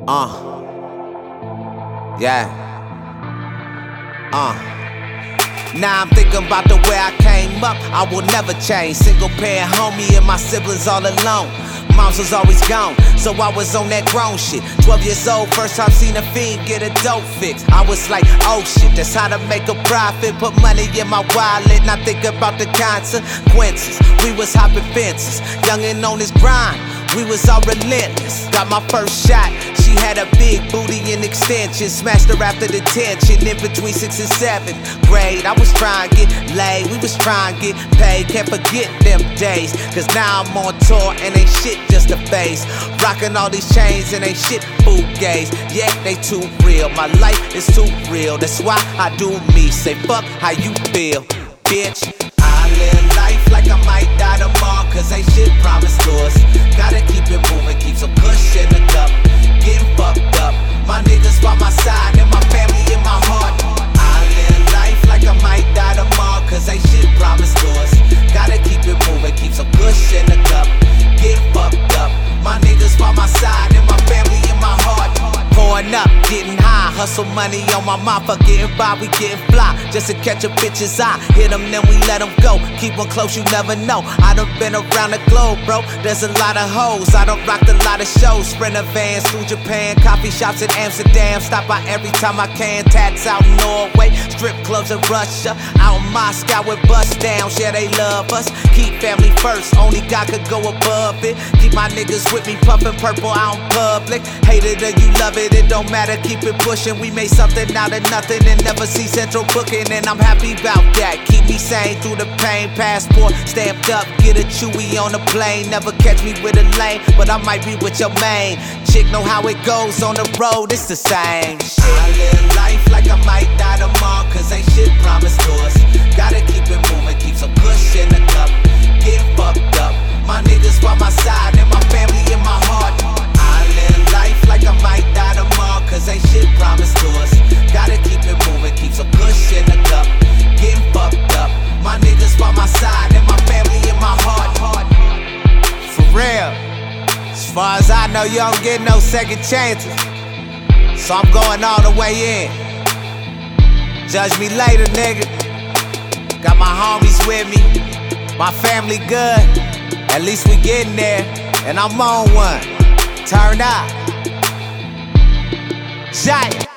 Yeah. Now I'm thinking about the way I came up. I will never change. Single parent homie and my siblings all alone. Moms was always gone, so I was on that grown shit. 12 years old, first time seen a fiend get a dope fix. I was like, oh shit, that's how to make a profit. Put money in my wallet, not think about the consequences. We was hopping fences, youngin' on this grind. We was all relentless. Got my first shot. She had a big booty and extensions. Smashed her after detention in between 6th and 7th grade. I was trying to get laid. We was trying to get paid. Can't forget them days. Cause now I'm on tour and ain't shit just a face. Rocking all these chains and ain't shit gays. Yeah, they too real. My life is too real. That's why I do me. Say fuck how you feel, bitch. I live life like I might die tomorrow. Cause ain't shit promised to us. Gotta keep it moving, keep some push in the cup. Getting fucked up, my niggas by my side and my family in my heart. I live life like I might die tomorrow. Cause ain't shit promised to us. Gotta keep it moving, keep some push in the cup. Getting fucked up, my niggas by my side and my family in my heart. Pouring up, getting high, hustle money on my mind. For getting by, we getting fly. Just to catch a bitch's eye. Hit them, then we let them go. Keep one close, you never know. I done been around the globe, bro. There's a lot of hoes. I done rocked a lot of shows. Sprinter vans through Japan, coffee shops in Amsterdam. Stop by every time I can. Tats out in Norway, strip clubs in Russia. Out in Moscow with bust downs. Yeah, they love us. Keep family first, only God could go above it. Keep my niggas with me, puffin' purple out in public. Hate it or you love it don't matter, keep it pushing. We made something out of nothing and never see central booking. And I'm happy about that, keep me sane through the pain. Passport stamped up, get a chewy on the plane. Never catch me with a lane, but I might be with your main chick. Know how it goes on the road, it's the same shit. I live life like I might die tomorrow. Cause ain't shit promised to us. Gotta keep it moving, keep some push in the cup. Getting fucked up, my niggas by my side and my family in my heart. I live life like I might die tomorrow. Cause ain't shit promised to us. Gotta keep it moving, keep some push in the cup. Getting fucked up, my niggas by my side and my family in my heart. For real, as far as I know, you don't get no second chances. So I'm going all the way in. Judge me later, nigga. Got my homies with me, my family good. At least we getting there, and I'm on one. Turn up. Giant.